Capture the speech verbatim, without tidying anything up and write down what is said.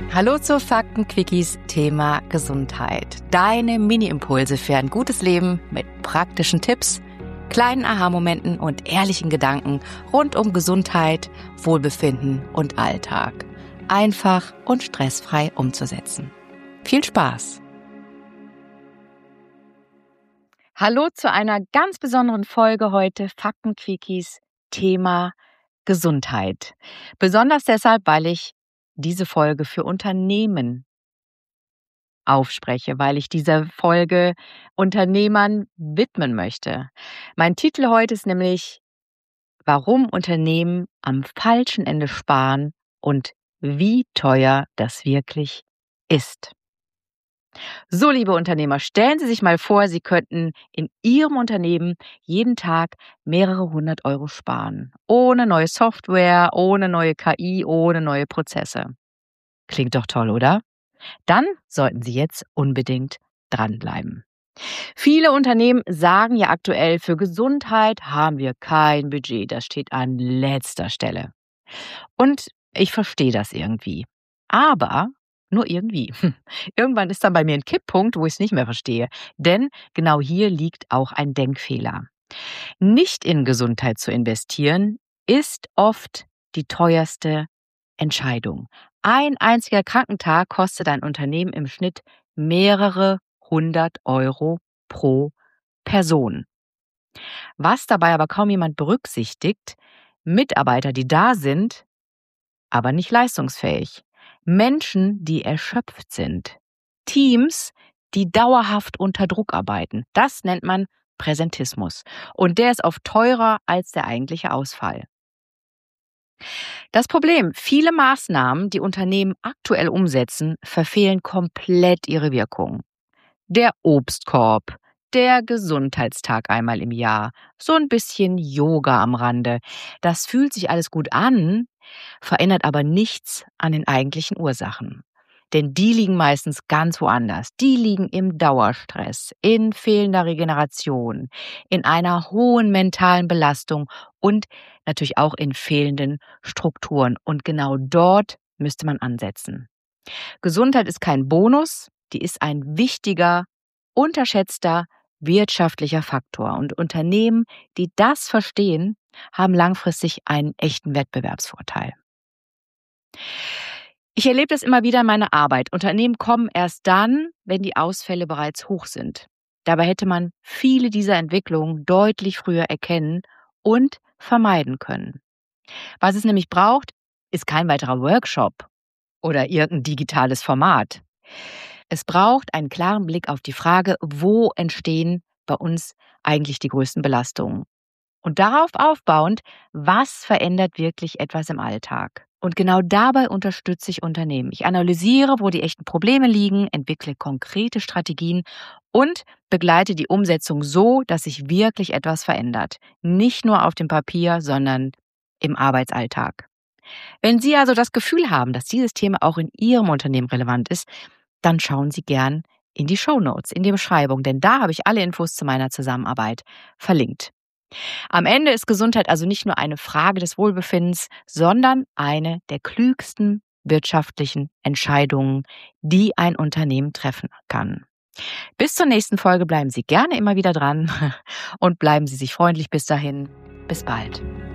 Hallo zu Fakten-Quickies Thema Gesundheit. Deine Mini-Impulse für ein gutes Leben mit praktischen Tipps, kleinen Aha-Momenten und ehrlichen Gedanken rund um Gesundheit, Wohlbefinden und Alltag. Einfach und stressfrei umzusetzen. Viel Spaß! Hallo zu einer ganz besonderen Folge heute, Fakten-Quickies Thema Gesundheit. Besonders deshalb, weil ich diese Folge für Unternehmen aufspreche, weil ich diese Folge Unternehmern widmen möchte. Mein Titel heute ist nämlich: Warum Unternehmen am falschen Ende sparen und wie teuer das wirklich ist. So, liebe Unternehmer, stellen Sie sich mal vor, Sie könnten in Ihrem Unternehmen jeden Tag mehrere hundert Euro sparen. Ohne neue Software, ohne neue K I, ohne neue Prozesse. Klingt doch toll, oder? Dann sollten Sie jetzt unbedingt dranbleiben. Viele Unternehmen sagen ja aktuell, für Gesundheit haben wir kein Budget. Das steht an letzter Stelle. Und ich verstehe das irgendwie. Aber nur irgendwie. Irgendwann ist dann bei mir ein Kipppunkt, wo ich es nicht mehr verstehe. Denn genau hier liegt auch ein Denkfehler. Nicht in Gesundheit zu investieren, ist oft die teuerste Entscheidung. Ein einziger Krankentag kostet ein Unternehmen im Schnitt mehrere hundert Euro pro Person. Was dabei aber kaum jemand berücksichtigt: Mitarbeiter, die da sind, aber nicht leistungsfähig. Menschen, die erschöpft sind. Teams, die dauerhaft unter Druck arbeiten. Das nennt man Präsentismus. Und der ist oft teurer als der eigentliche Ausfall. Das Problem: Viele Maßnahmen, die Unternehmen aktuell umsetzen, verfehlen komplett ihre Wirkung. Der Obstkorb, der Gesundheitstag einmal im Jahr, so ein bisschen Yoga am Rande. Das fühlt sich alles gut an, verändert aber nichts an den eigentlichen Ursachen. Denn die liegen meistens ganz woanders. Die liegen im Dauerstress, in fehlender Regeneration, in einer hohen mentalen Belastung und natürlich auch in fehlenden Strukturen. Und genau dort müsste man ansetzen. Gesundheit ist kein Bonus, die ist ein wichtiger, unterschätzter wirtschaftlicher Faktor. Und Unternehmen, die das verstehen, haben langfristig einen echten Wettbewerbsvorteil. Ich erlebe das immer wieder in meiner Arbeit. Unternehmen kommen erst dann, wenn die Ausfälle bereits hoch sind. Dabei hätte man viele dieser Entwicklungen deutlich früher erkennen und vermeiden können. Was es nämlich braucht, ist kein weiterer Workshop oder irgendein digitales Format. Es braucht einen klaren Blick auf die Frage, wo entstehen bei uns eigentlich die größten Belastungen? Und darauf aufbauend, was verändert wirklich etwas im Alltag? Und genau dabei unterstütze ich Unternehmen. Ich analysiere, wo die echten Probleme liegen, entwickle konkrete Strategien und begleite die Umsetzung so, dass sich wirklich etwas verändert. Nicht nur auf dem Papier, sondern im Arbeitsalltag. Wenn Sie also das Gefühl haben, dass dieses Thema auch in Ihrem Unternehmen relevant ist, dann schauen Sie gern in die Shownotes, in die Beschreibung, denn da habe ich alle Infos zu meiner Zusammenarbeit verlinkt. Am Ende ist Gesundheit also nicht nur eine Frage des Wohlbefindens, sondern eine der klügsten wirtschaftlichen Entscheidungen, die ein Unternehmen treffen kann. Bis zur nächsten Folge bleiben Sie gerne immer wieder dran und bleiben Sie sich freundlich bis dahin. Bis bald.